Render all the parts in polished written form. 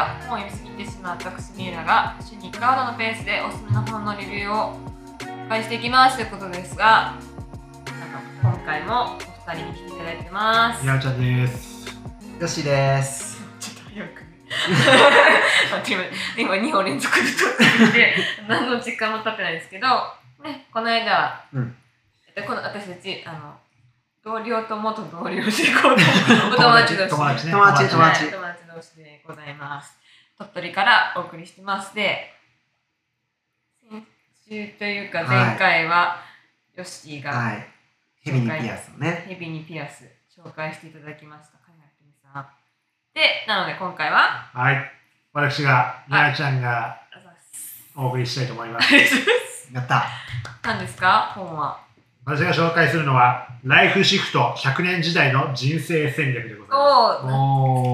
は本を読みすぎてしまった私三浦が週に1回ほどのペースでおすすめの本のレビューを紹介していきますということですが、今回もお二人に来ていただいてます。 みなちゃんです。 よしです。 ちょっと早く今2本連続で撮っていて何の時間も経ってないですけど、ね、この間、この私たち同僚と元同僚でお友達同士でございます。鳥取からお送りしてます。で、先週というか前回はヨッシーがヘビにピアスをね、 ヘビにピアス紹介していただきました。金谷さんで、なので今回は私がみなちゃんがお送りしたいと思います。 やった。 何ですか本は？ 私が紹介するのはライフシフト100年時代の人生戦略でございます。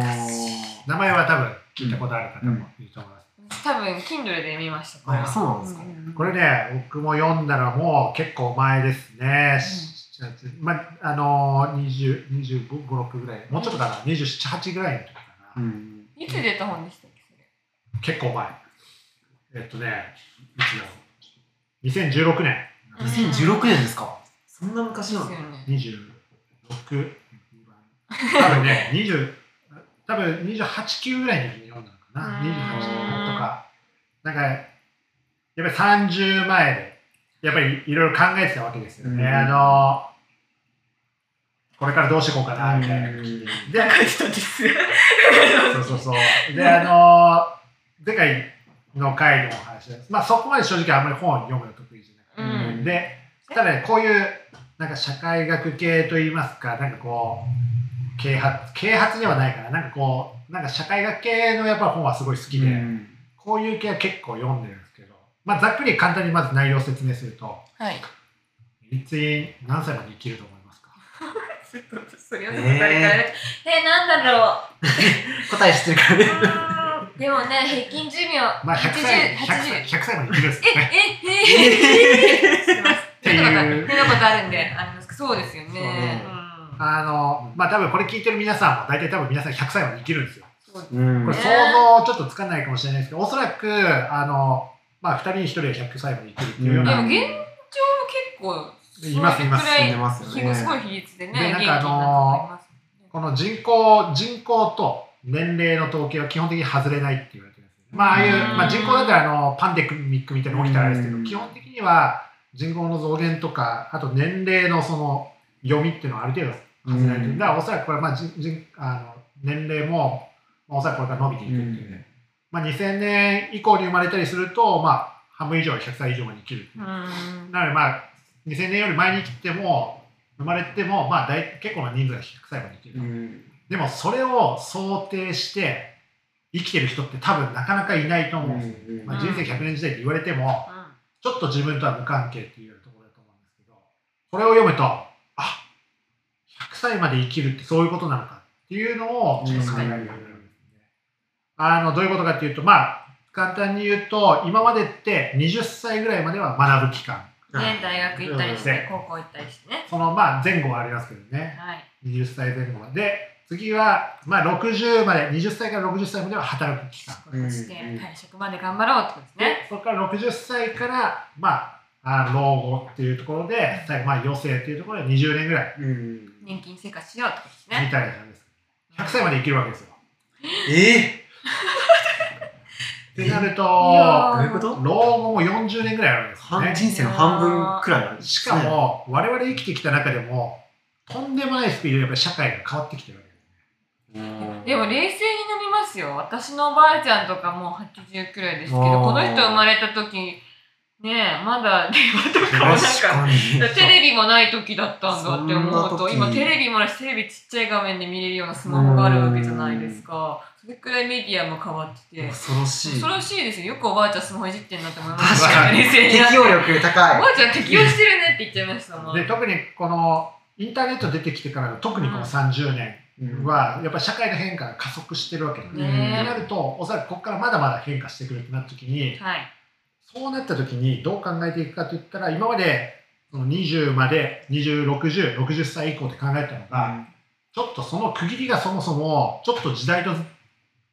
名前は多分聞いたことある方もいると思います。 多分 Kindle で読みました。これは。 そうなんですか。 これね、僕も読んだのはもう結構前ですね。25、6ぐらい、もうちょっとかな、27、8ぐらいの時かな。 いつ出た本でしたっけ、それ？ 結構前。いつだろう。2016年。 2016年ですか。そんな昔なの ？26。多分28、9ぐらいの時に読んだのかな。28とか。なんか、やっぱり30前で、やっぱりいろいろ考えてたわけですよね。これからどうしていこうかな、みたいな。で、そう。で、前回の回の話です。そこまで正直あんまり本を読むの得意じゃなくて。で、ただね、こういう、なんか社会学系といいますか、なんかこう、啓発ではないかな。なんか社会学系のやっぱ本はすごい好きで、こういう系は結構読んでるんですけど、ざっくり簡単にまず内容を説明すると、いつ何歳まで生きると思いますか？ それを誰からなんだろう答え知ってるからね。 でもね、平均寿命 100歳まで生きるんですね。 っていうことあるんで、そうですよね。 多分これ聞いてる皆さんも大体多分皆さん100歳まで生きるんですよ。これ想像ちょっとつかないかもしれないですけど、おそらく2人に1人は100歳まで生きるっていうような。 でも現状結構いますよね。すごい比率でね。 で、なんかこの人口と年齢の統計は基本的に外れないって言われてるんですよ。ああいう人口だったらパンデミックみたいなの起きたらあれですけど、基本的には人口の増減とか、あと年齢のその読みっていうのはある程度外れられてる。だからおそらくこれ年齢もおそらくこれから伸びていくっていうね。2000年以降に生まれたりすると、半分以上は100歳以上まで生きる。なので2000年より前に生きても生まれても結構な人数が100歳まで生きる。でもそれを想定して生きてる人って多分なかなかいないと思うんですよ。人生100年時代って言われてもちょっと自分とは無関係っていうところだと思うんですけど、これを読むと100歳まで生きるってそういうことなのかっていうのをちょっと考えるようになるんですね。どういうことかっていうと簡単に言うと今までって20歳ぐらいまでは学ぶ期間。 大学行ったりして、高校行ったりしてね。 その前後はありますけどね。20歳前後まで。次は60まで、20歳から60歳までは働く期間。 して退職まで頑張ろうってことですね。 そこから60歳から老後っていうところで、最後余生っていうところで20年ぐらい年金生活しようってことですね。 みたいな感じです。100歳まで生きるわけですよ。ってなると、 どういうこと？ 老後も40年ぐらいあるんですね。 人生の半分くらいあるんですね。 しかも、我々生きてきた中でも、とんでもないスピードでやっぱり社会が変わってきてるわけですね。でも冷静になりますよ。私のおばあちゃんとかもう80くらいですけど、この人生まれた時、まだ電話とかもテレビもない時だったんだって思うと、今テレビもないし、テレビちっちゃい画面で見れるようなスマホがあるわけじゃないですか。それくらいメディアも変わってて、 恐ろしいですよ。よくおばあちゃんスマホいじってんなって思いました。 確かに適応力高い。 おばあちゃん適応してるねって言っちゃいましたもん。 で、特にこのインターネット出てきてからの特にこの30年はやっぱり社会の変化が加速してるわけです。ってなると、おそらくここからまだまだ変化してくるってなった時に、そうなった時にどう考えていくかといったら、今までその20まで20、60、60歳以降って考えたのが、ちょっとその区切りがそもそもちょっと時代と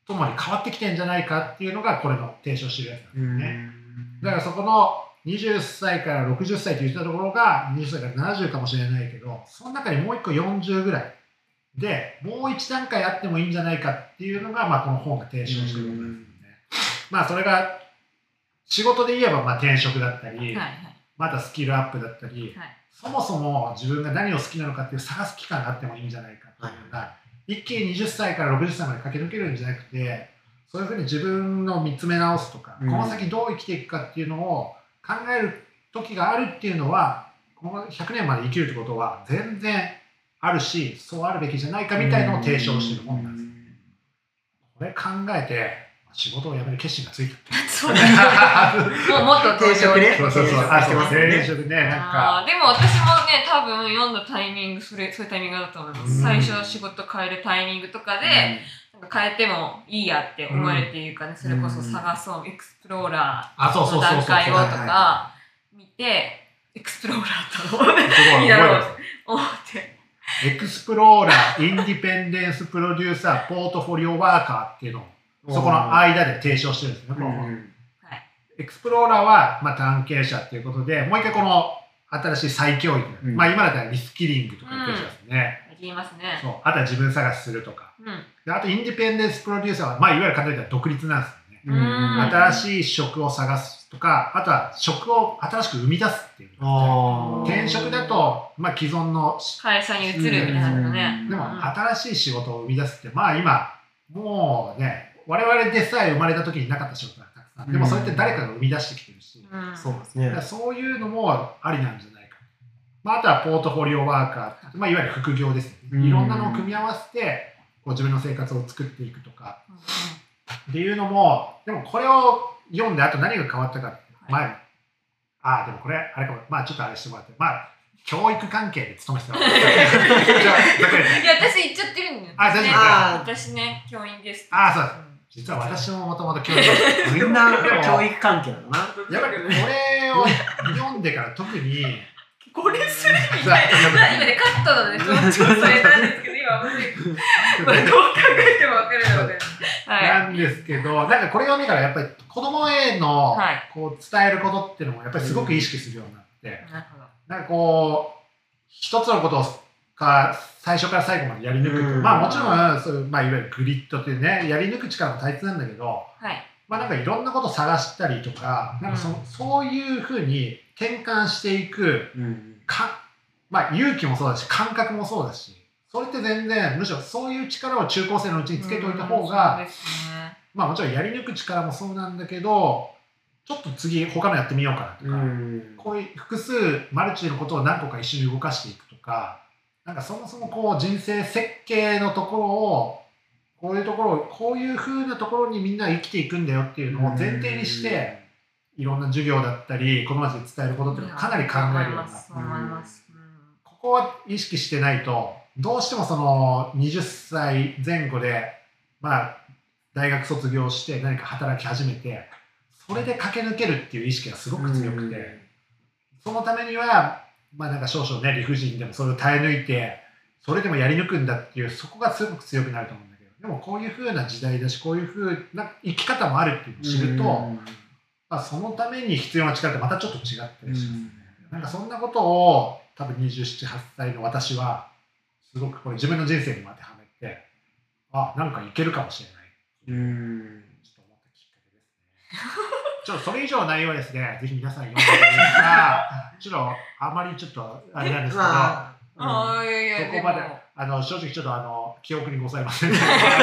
ともに変わってきてんじゃないかっていうのがこれの提唱してるやつなんですね。だからそこの20歳から60歳と言ったところが20歳から70かもしれないけど、その中にもう1個40ぐらいでもう一段階あってもいいんじゃないかっていうのが、この本が提唱してることですよね。それが仕事で言えば転職だったり、またスキルアップだったり、そもそも自分が何を好きなのかっていう探す期間があってもいいんじゃないかっていうのが、一気に20歳から60歳まで駆け抜けるんじゃなくて、そういうふうに自分の見つめ直すとか、この先どう生きていくかっていうのを考える時があるっていうのは、この100年まで生きるってことは全然あるし、そうあるべきじゃないかみたいなのを提唱してる本なんです。これ考えて仕事を辞める決心がついたって。 そうだね。もっと定職ね。 そう。定職ね、なんか。 でも私もね、多分読んだタイミング、そういうタイミングだと思います。最初仕事変えるタイミングとかで、なんか変えてもいいやって思えるっていうかね、それこそ探そう、エクスプローラーの段階をとか見て、エクスプローラーといいだろうって思って。 エクスプローラー、インディペンデンスプロデューサー、ポートフォリオワーカーっていうのをそこの間で提唱してるんですね。エクスプローラーは、探検者っていうことで、もう一回この新しい再教育、今だったらリスキリングとか言ってるんですね。 言いますね。 そう、あとは自分探しするとか。であとインディペンデンスプロデューサーは、いわゆる簡単に言ったら独立なんですよね。新しい職を探すとか、あとは職を新しく生み出すっていう。転職だと、既存の会社に移るみたいなのね。 でも新しい仕事を生み出すって、今もうね、我々でさえ生まれた時になかった仕事がたくさん。でもそれって誰かが生み出してきてるし、 そうですね。 そういうのもありなんじゃないか。あとはポートフォリオワーカー、いわゆる副業ですね。いろんなのを組み合わせて自分の生活を作っていくとかっていうのも、でもこれを読んであと何が変わったかって、でもこれあれかも、ちょっとあれしてもらって、教育関係で勤めてた。いや、 私言っちゃってるんだよ。私ね、教員です。 そうです。実は私ももともと教育みんな教育関係だな。 やっぱりこれを読んでから特にこれするみたいな。今ね、カットのね、ちょっとそれなんですけど、今どう考えても分かるので。 なんですけど、なんかこれ読んでからやっぱり子供への伝えることっていうのもやっぱりすごく意識するようになって、なんか一つのことを最初から最後までやり抜くと、もちろんそういう、いわゆるグリッドっていうね、やり抜く力も大切なんだけど、なんかいろんなことを探したりとか、なんかそういうふうに転換していく、勇気もそうだし、感覚もそうだし、それって全然、むしろそういう力を中高生のうちにつけておいた方が、もちろんやり抜く力もそうなんだけど、ちょっと次他のやってみようかなとか、こういう複数マルチのことを何個か一緒に動かしていくとか、なんかそもそも人生設計のところをこういう風なところにみんな生きていくんだよっていうのを前提にしていろんな授業だったり子供たちに伝えることっていうのをかなり考えるようになって、ここは意識してないとどうしてもその20歳前後で大学卒業して何か働き始めてそれで駆け抜けるっていう意識がすごく強くて、そのためにはなんか少々ね理不尽でもそれを耐え抜いてそれでもやり抜くんだっていうそこがすごく強くなると思うんだけど、でもこういう風な時代だしこういう風な生き方もあるっていうのを知ると、そのために必要な力ってまたちょっと違ったりしますね。なんかそんなことを多分27、8歳の私はすごくこれ自分の人生にも当てはめてなんかいけるかもしれないちょっと思ったきっかけですね。それ以上の内容はですね、ぜひ皆さん読んでください。ちょっとあまりちょっとあれなんですけど、そこまで正直ちょっと記憶にございません。でも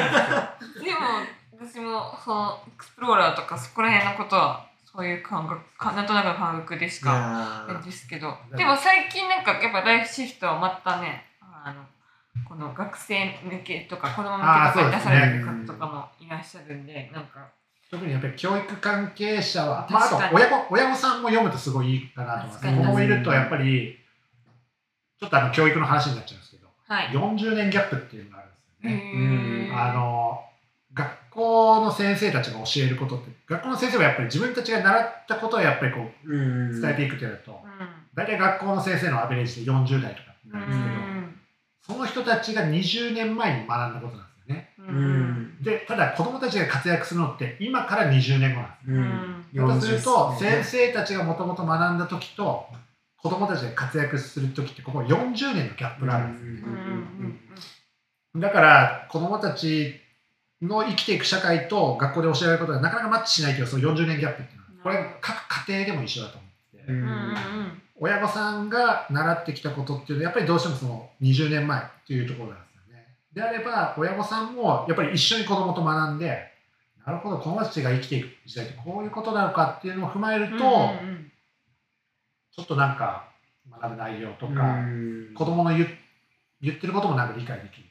私もそのエクスプローラーとかそこら辺のことはそういう感覚なんとなくの感覚でしかですけど、でも最近なんかやっぱライフシフトはまたねこの学生向けとか子供向けとかに出される方とかもいらっしゃるんで、なんか特にやっぱり教育関係者は、あと親御さんも読むとすごいいいかなと思います。子供いるとやっぱりちょっと教育の話になっちゃうんですけど、40年ギャップっていうのがあるんですよね。学校の先生たちが教えることって、学校の先生はやっぱり自分たちが習ったことをやっぱり伝えていくというと、大体学校の先生のアベレージで40代とかなんですけど、その人たちが20年前に学んだことなんですよね。 で、 ただ子供たちが活躍するのって今から20年後なんです。だとすると、先生たちがもともと学んだ時と子供たちが活躍する時ってここ40年のギャップがあるんです。だから子供たちの生きていく社会と学校で教えられることがなかなかマッチしないけど、その40年ギャップっていうのはこれ各家庭でも一緒だと思って、親御さんが習ってきたことっていうのはやっぱりどうしてもその20年前っていうところなんですよね。であれば親御さんもやっぱり一緒に子供と学んで、なるほど子供たちが生きていく時代ってこういうことなのかっていうのを踏まえると、ちょっとなんか学ぶ内容とか子供の言ってることもなんか理解できる。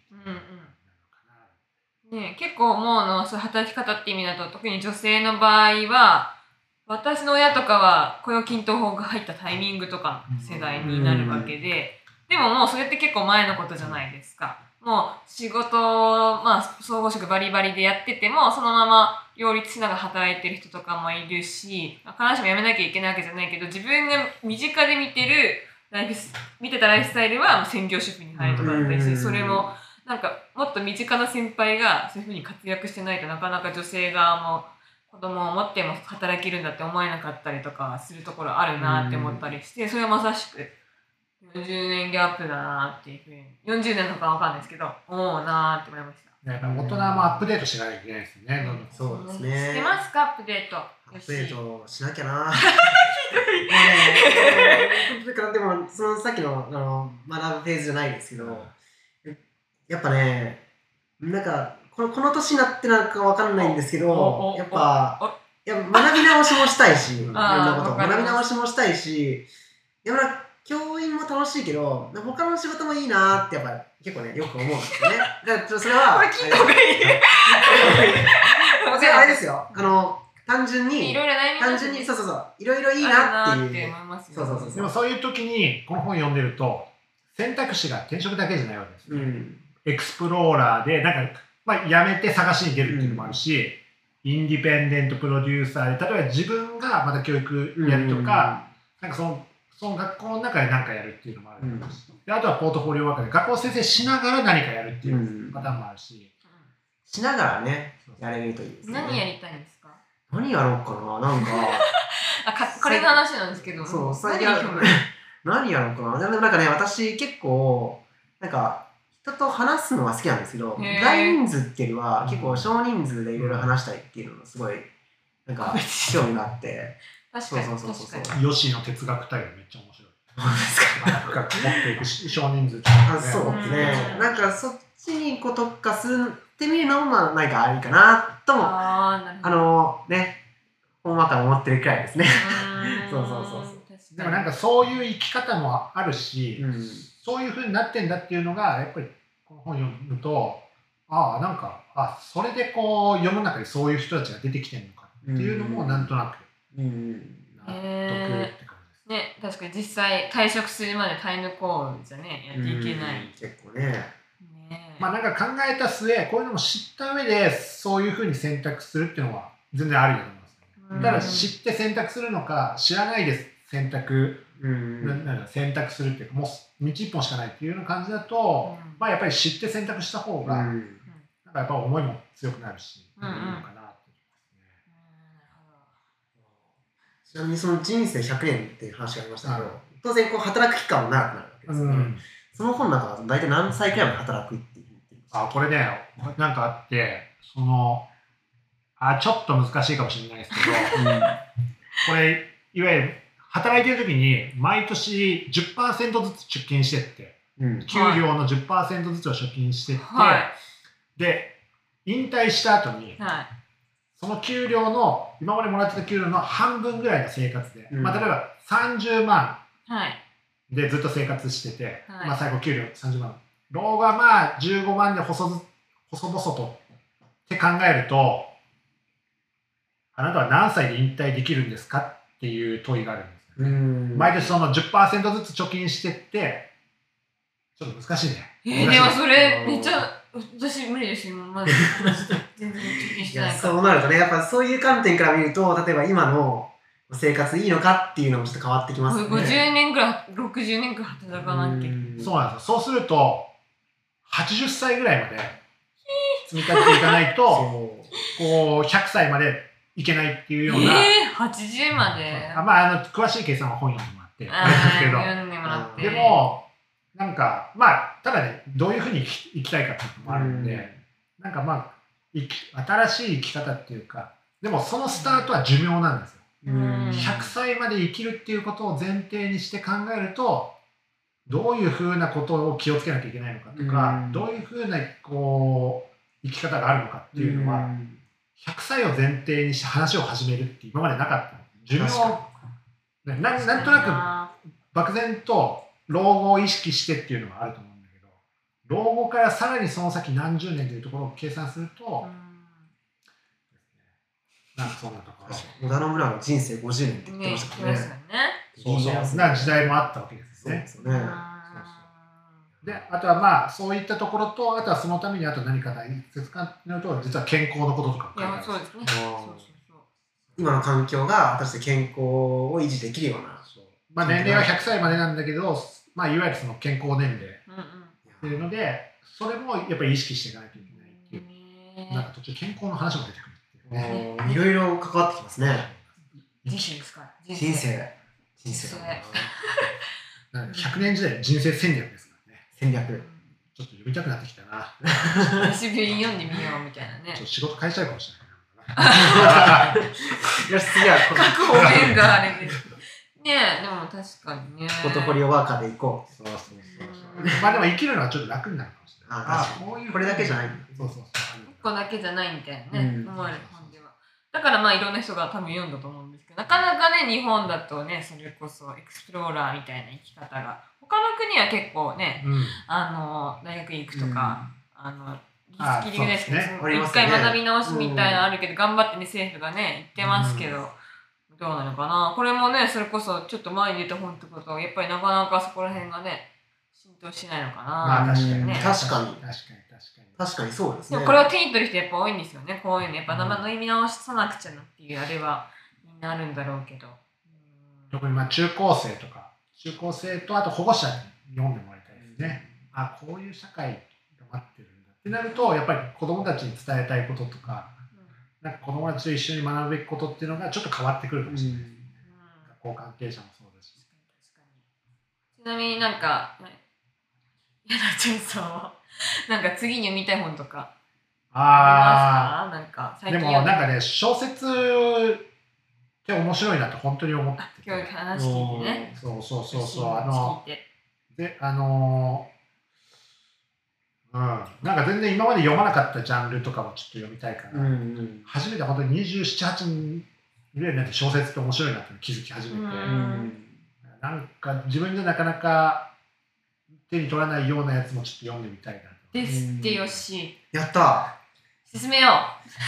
ね、結構思うのは、そういう働き方って意味だと、特に女性の場合は、私の親とかは雇用均等法が入ったタイミングとかの世代になるわけで、でももうそれって結構前のことじゃないですか。もう仕事、総合職バリバリでやってても、そのまま両立しながら働いてる人とかもいるし、必ずしも辞めなきゃいけないわけじゃないけど、自分が身近で見てたライフスタイルは専業主婦に入るとかだったりして、それもなんかもっと身近な先輩がそういうふうに活躍してないとなかなか女性側も子供を持っても働けるんだって思えなかったりとかするところあるなって思ったりして、それはまさしく40年ギャップだなっていうふうに、40年のかわかんないですけど、思うなって思いました。 大人もアップデートしないといけないですね。 そうですね。 してますか、アップデート。 アップデートしなきゃな。でもそのさっきの学ぶフェーズじゃないですけど、やっぱね、なんかこの年になってなんかわかんないんですけど、やっぱ学び直しもしたいし、いろんなこと学び直しもしたいし、やっぱ教員も楽しいけど、他の仕事もいいなってやっぱ結構ね、よく思うんですよね。だからそれはこれ聞いた方がいい。 あれですよ。単純にいろいろいいなっていう。 でもそういう時にこの本読んでると選択肢が転職だけじゃないわけです。エクスプローラーでなんか辞めて探しに出るっていうのもあるし、インディペンデントプロデューサーで例えば自分がまた教育やるとか、なんかその学校の中で何かやるっていうのもあるし、であとはポートフォリオワークで学校先生しながら何かやるっていうパターンもあるし、 しながらねやれるといいですね。 何やりたいんですか？ 何やろうかな、なんかこれの話なんですけど、 そう何やろうかな。でもなんかね、私結構なんか人と話すのは好きなんですけど、大人数っていうよりは結構少人数でいろいろ話したいっていうのがすごいなんか興味があって。 確かにヨシの哲学対話めっちゃ面白い。 そうですか。 深く持っていく少人数そうですね。なんかそっちに特化するってみるのもなんかありかなともほんわか思ってるくらいですね。そう。 でもなんかそういう生き方もあるし、そういう風になってんだっていうのがやっぱりこの本読むと、それでこう世の中でそういう人たちが出てきてるのかっていうのもなんとなく納得って感じですね。確かに実際退職するまでタイムコールじゃねやっていけない。 結構ね。 なんか考えた末、こういうのも知った上でそういう風に選択するっていうのは全然ありだと思います。ただ知って選択するのか知らないで選択するっていうかもう道一本しかないっていうような感じだと、やっぱり知って選択した方がなんかやっぱ思いも強くなるし、いいのかなって思いますね。 ちなみにその人生100年っていう話がありましたけど、当然こう働く期間も長くなるわけですよね。その本なんか大体何歳くらいまで働くっていうこれね、なんかあって、ちょっと難しいかもしれないですけど、これ、いわゆる働いてる時に毎年 10% ずつ出金してって、給料の 10% ずつを出金してって、で、引退した後に、その給料の、今までもらってた給料の半分ぐらいの生活で、例えば30万でずっと生活してて、最後給料30万。老後は15万で細々とって考えると、あなたは何歳で引退できるんですかっていう問いがあるんです。毎年その 10% ずつ貯金してって、ちょっと難しいね。 でもそれめっちゃ私無理ですよ。まず全然貯金してないから。 そうなるとね、やっぱそういう観点から見ると、例えば今の生活いいのかっていうのもちょっと変わってきますね。 50年くらい、60年くらい働かなきゃ。 そうなんですよ。そうすると80歳ぐらいまで積み立てていかないとこう100歳までいけないっていうような、 80まで詳しい計算は本読んでもらって読んでもらってでもなんかただねどういうふうに生きたいかっていうのもあるんで、なんか新しい生き方っていうか、でもそのスタートは寿命なんですよ。100歳まで生きるっていうことを前提にして考えると、どういうふうなことを気をつけなきゃいけないのかとか、どういうふうなこう生き方があるのかっていうのは、100歳を前提にして話を始めるって今までなかった。寿命なんとなく漠然と老後を意識してっていうのはあると思うんだけど、老後からさらにその先何十年というところを計算すると、なんかそんなところ。 織田信長の人生50年って言ってましたからね。 そうな時代もあったわけですね。で、あとはそういったところと、あとはそのためにあと何か大切かっていうと、実は健康のこととか書いてある。そうですね。 今の環境が果たして健康を維持できるような。 年齢は100歳までなんだけど、いわゆるその健康年齢っていうので、それもやっぱり意識していかないといけないっていう。なんか途中健康の話も出てくるっていうね。 いろいろ関わってきますね。 人生ですか。 人生。 100年時代の人生戦略ですからね。 戦略。 ちょっと読みたくなってきたな。 久しぶりに読んでみようみたいなね。 ちょっと仕事変えちゃうかもしれない。 よし、次は各方面があれです。ねえ、でも確かにね。 ポートフォリオワーカーで行こう。 そう。でも生きるのはちょっと楽になるかもしれない。 これだけじゃない。 そう。 1個だけじゃないみたいなね、思われる感じは。だからいろんな人が多分読んだと思うんですけど、なかなかね、日本だとね、それこそエクスプローラーみたいな生き方が、他の国は結構ね、大学行くとか、リスキリングですけど、一回学び直しみたいなのあるけど、頑張ってね、政府がね、言ってますけど、どうなのかな。これもね、それこそちょっと前に出た本ってことは、やっぱりなかなかそこら辺がね、浸透しないのかな。 確かにそうですね。 でもこれを手に取る人やっぱ多いんですよね。こういうのやっぱ生の意味直さなくちゃなっていうあれはみんなあるんだろうけど。 特に中高生とあと保護者に読んでもらいたいですね。こういう社会が待ってるんだってなると、やっぱり子どもたちに伝えたいこととか、なんか子どもたちと一緒に学ぶべきことっていうのがちょっと変わってくるかもしれないですね。学校関係者もそうだし。 ちなみになんか、やなちゃんさんはなんか次に読みたい本とかありますか？なんか最近でもなんかね、小説って面白いなって本当に思ってて。 今日話聞いてね。 そうでなんか全然今まで読まなかったジャンルとかもちょっと読みたいから、初めて本当に27、8年ぐらいになって小説って面白いなって気づき始めて、なんか自分でなかなか手に取らないようなやつもちょっと読んでみたいな。 ですってよし。 やった進めよう。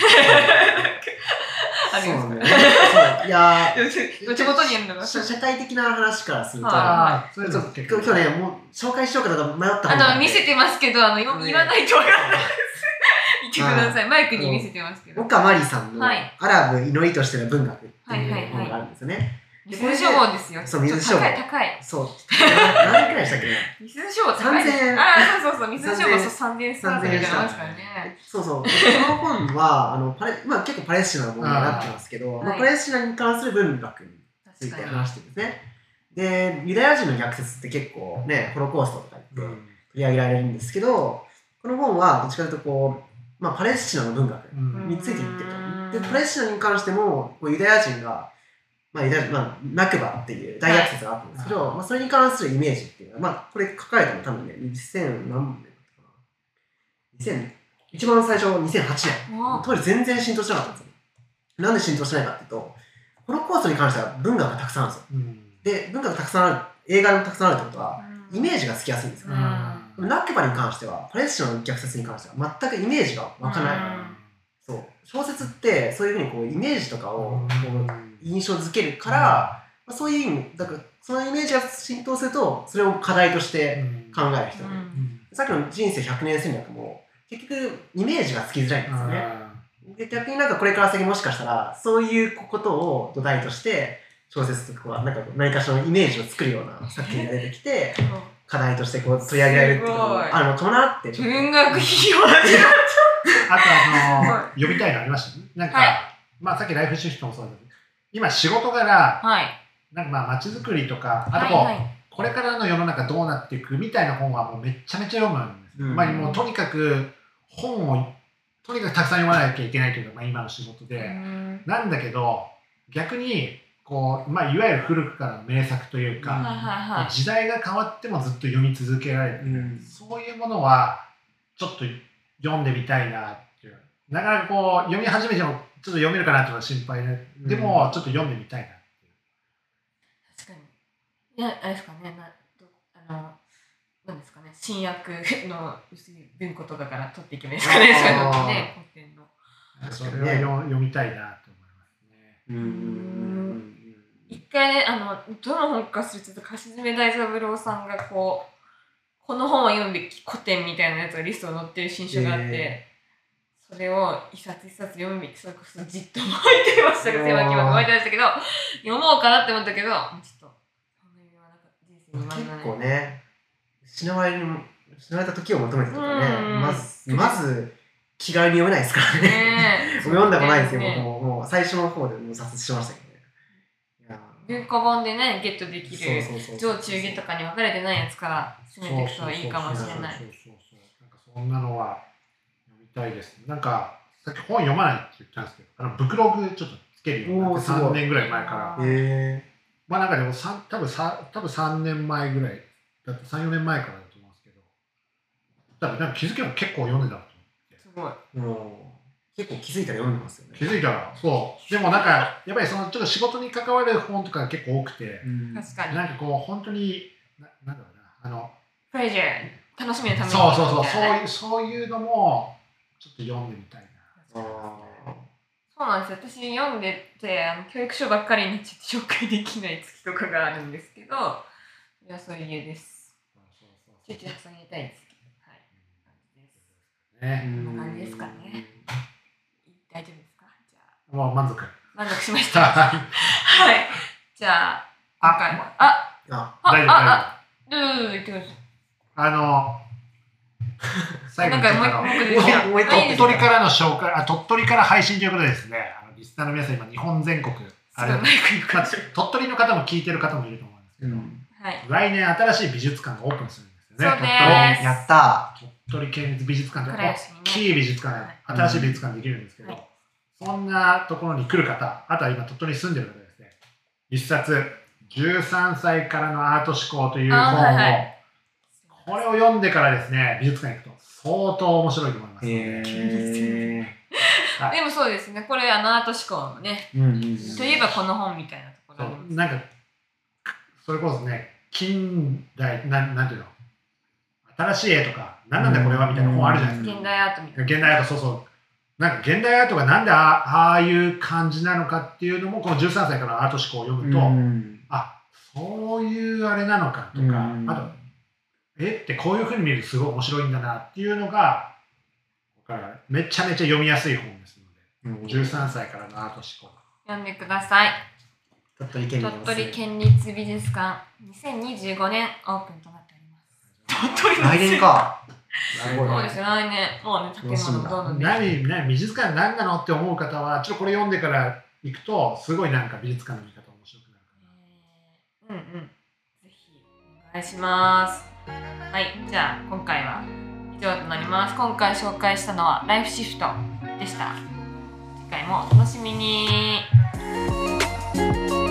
そうね。いやどっちごとにやるのか。 社会的な話からすると、 今日ね、もう紹介しようかと迷った本見せてますけど、言わないとわからないです。言ってください。マイクに見せてますけど。 岡まりさんのアラブ祈りとしての文学っていう本があるんですよね。 水書房ですよ。 そう、水書房。 高い。 そう。何くらいしたっけね。 水書房高い。 3000円。 そう。水書房3000円スタートみたいなのですからね。 そう。この本は、結構パレスチナの問題になってますけど、パレスチナに関する文学について話してるんですね。で、ユダヤ人の虐殺って結構ね、ホロコーストとか言って取り上げられるんですけど、この本はどっちかというとパレスチナの文学について言ってると。で、パレスチナに関しても、ユダヤ人がナクバっていう大虐殺があったんですけど、それに関するイメージっていうのは、これ書かれたの多分ね、2000何年だったかな。一番最初2008年。当時全然浸透しなかったんですよ。なんで浸透しないかっていうと、ホロコーストに関しては文学がたくさんあるんですよ。で、文学がたくさんある、映画もたくさんあるってことは、イメージがつきやすいんですよ。ナクバに関しては、パレスチナの虐殺に関しては、全くイメージが湧かない。そう。小説ってそういうふうにイメージとかを印象づけるから、そういう意味、だからそのイメージが浸透すると、それを課題として考える人がいる。さっきの人生100年戦略も、結局イメージがつきづらいんですよね。で、逆にこれから先もしかしたら、そういうことを土台として、小説とかは何かしらのイメージを作るような作品が出てきて、課題として取り上げられるっていうこともあるのかなって。 文学費用読みたいのありましたね。なんか、まあさっきライフシフトもそうだけど、今仕事柄、なんかまあ街づくりとか、あとこれからの世の中どうなっていくみたいな本はもうめちゃめちゃ読むんです。まあもうとにかく本をとにかくたくさん読まなきゃいけないというか、まあ、今の仕事でなんだけど、逆にこう、まあ、いわゆる古くからの名作というか、時代が変わってもずっと読み続けられる、そういうものはちょっと読んでみたいなっていう。なかなかこう読み始めてもちょっと読めるかなっていうのは心配で、でもちょっと読んでみたいなっていう。 確かに。いや、あれですかね、なんですかね、新訳の薄い文庫とかから取っていけないですかね、そういうのね、古典の。 それを読みたいなと思いますね。一回ね、どの本かすると橋爪大三郎さんがこの本を読むべき古典みたいなやつがリストに載ってる新書があって、それを一冊一冊読むべき、それこそじっと巻いてましたけど、狭きまで巻いてましたけど、読もうかなって思ったけど、ちょっと、そんなに読まなかった人生に学んだね。 結構ね、失われた時を求めてとかね、まず気軽に読めないですからね。読んだことないですよ、僕も。最初の方でもう挫折しましたけどね。 文庫本でね、ゲットできる上中下とかに分かれてないやつから進めていくといいかもしれない。 そんなのは読みたいです。なんか、さっき本読まないって言ったんですけど、ブックログちょっとつけるようになって3年ぐらい前から。まあなんかでも多分3年前ぐらい。だって3、4年前からだと思うんですけど、多分なんか気づけば結構読んでたと思って。すごい。 結構気づいたら読んでますよね。 気づいたら、そう。でもなんか、やっぱりそのちょっと仕事に関わる本とかが結構多くて、 確かに。 なんかこう、本当に、なんだろうな、 プレジャー、楽しみのために。 そういうのも、ちょっと読んでみたいな。 そうなんですよ。私読んでて、教育書ばっかりにちょっと紹介できない月とかがあるんですけど、いや、そういう理由です。ちょいちょいたくさん入れたいですけど。はい。こんな感じですかね。大丈夫ですか？じゃあ。 もう満足しました。はい。じゃあ、今回も。大丈夫。言ってください。最後に鳥取からの紹介、鳥取から配信ということでですね、リスナーの皆さん、今、日本全国、鳥取の方も聞いてる方もいると思うんですけど、来年新しい美術館がオープンするんですよね。 やったー。鳥取県立美術館で大きい美術館、新しい美術館できるんですけど、そんなところに来る方、あとは今鳥取に住んでる方ですね、一冊、13歳からのアート思考という本を、これを読んでからですね、美術館に行くと相当面白いと思います。 でもそうですね、これアート思考のね、といえばこの本みたいなところなんか、それこそね、近代、なんていうの、新しい絵とか、何なんだこれはみたいな本あるじゃないですか。 現代アートみたいな。 現代アート、そうそう。なんか現代アートがなんでああいう感じなのかっていうのも、この13歳からアート思考を読むと、そういうあれなのかとか、あと、絵ってこういうふうに見るとすごい面白いんだなっていうのが、めちゃめちゃ読みやすい本ですので、13歳からのアート思考。 読んでください。 鳥取県立美術館、2025年オープンとなっております。 来年か。 そうですよ、来年。もうね、建物どんどんできて。美術館何なのって思う方は、ちょっとこれ読んでから行くと、すごいなんか美術館の見方面白くなるかな。 ぜひお願いします。はい、じゃあ今回は以上となります。今回紹介したのはライフシフトでした。次回もお楽しみに。